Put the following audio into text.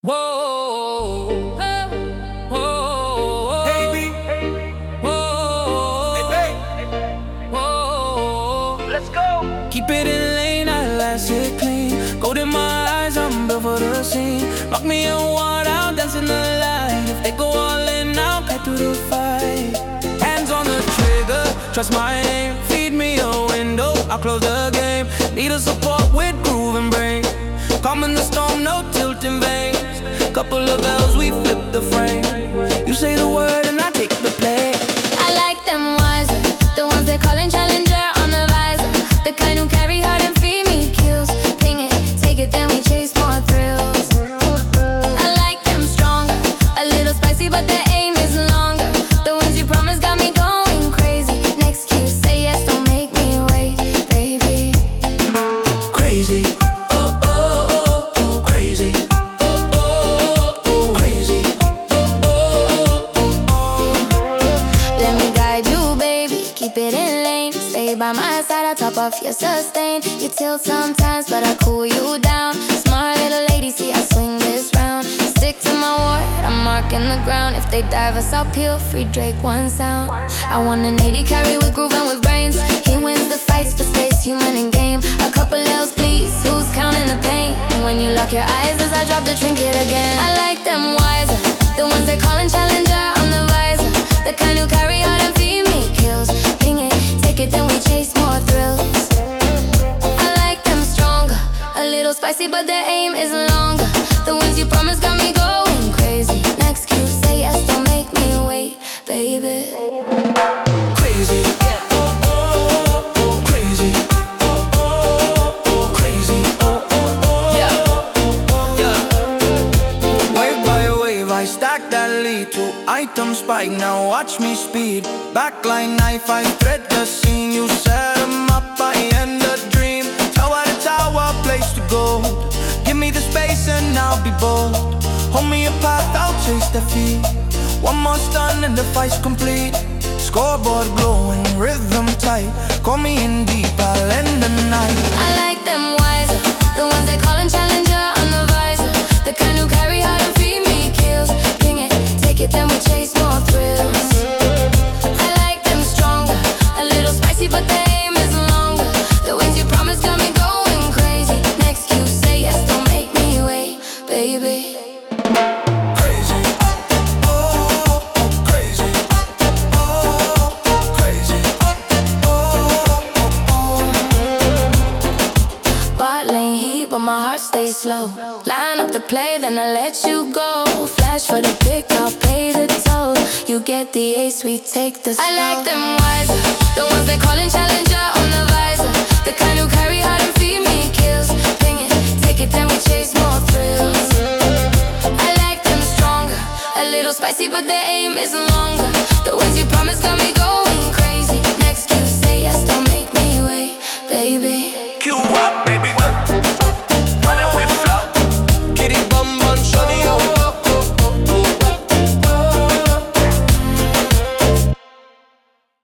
Whoa, whoa, hey B, whoa, hey, whoa. Let's go. Keep it in lane, I last it clean. Gold in my eyes, I'm built for the scene. Lock me in one out, dancing the light. If they go all in, I'll cut through the fight. Hands on the trigger, trust my aim. Feed me a window, I'll close the game. Need a support with groove and brain. Calm in the storm, no tilt in veins. Couple of bells, we flip the frame. You say the word and I take the play. I like them wiser, the ones they callin' challenger on the visor. The kind who carry hard and feed me kills. Ping it, take it, then we chase more thrills. I like them stronger, a little spicy but their aim is longer. The ones you promised got me going crazy. Next cue, say yes, don't make me wait, baby. Crazy. Keep it in lane, stay by my side, I top off your sustain. You tilt sometimes, but I cool you down. Smart little lady, see I swing this round. Stick to my word, I'm marking the ground. If they dive us, I'll peel, free Drake, one sound. I want an 80 carry with groove and with brains. He wins the fights, but stays human in game. A couple L's, please, who's counting the pain? And when you lock your eyes as I drop the trinket again. I like them wiser, the ones they callin' challenger on the visor. The kind who carry hard and feed me kills. Then we chase more thrills. I like them stronger, a little spicy but their aim is longer. The ones you promised got me going crazy. Next cue, say yes, don't make me wait, baby. Crazy, yeah. Crazy, crazy, yeah. Wave by wave, I stack that lead to item spike. Now watch me speed. Backline knife, I thread the scene. You set 'em up, I end a dream. Tower to tower, place to go. Give me the space and I'll be bold. Hold me a path, I'll chase the feet. One more stun and the fight's complete. Scoreboard glowing, rhythm tight. Call me in deep, I'll end the night. I like them wiser, the ones they callin' challenger on the visor. The kind who carry hard and feed me kills. Ping it, take it, then we chase more thrills. But the aim is longer. The ways you promised got me going crazy. Next cue, say yes, don't make me wait, baby. Crazy, oh, crazy, oh, crazy, oh. Bot lane heat, but my heart stays slow. Line up the play, then I let you go. Flash for the pick, I'll pay the toll. You get the ace, we take the slow. I like them wiser, the ones they callin' challenger on the visor. The kind who carry hard and feed me kills. Ping it, take it, then we chase more thrills. I like them stronger, a little spicy but their aim is longer. The ones you promised got me